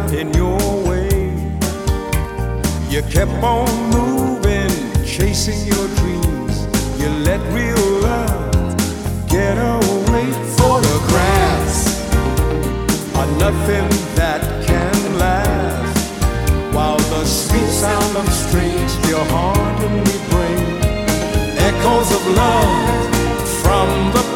in your way. You kept on moving, chasing your dreams. You let real love get away. Photographs are nothing that can last, while the sweet sound of strings to your heart only bring echoes of love from the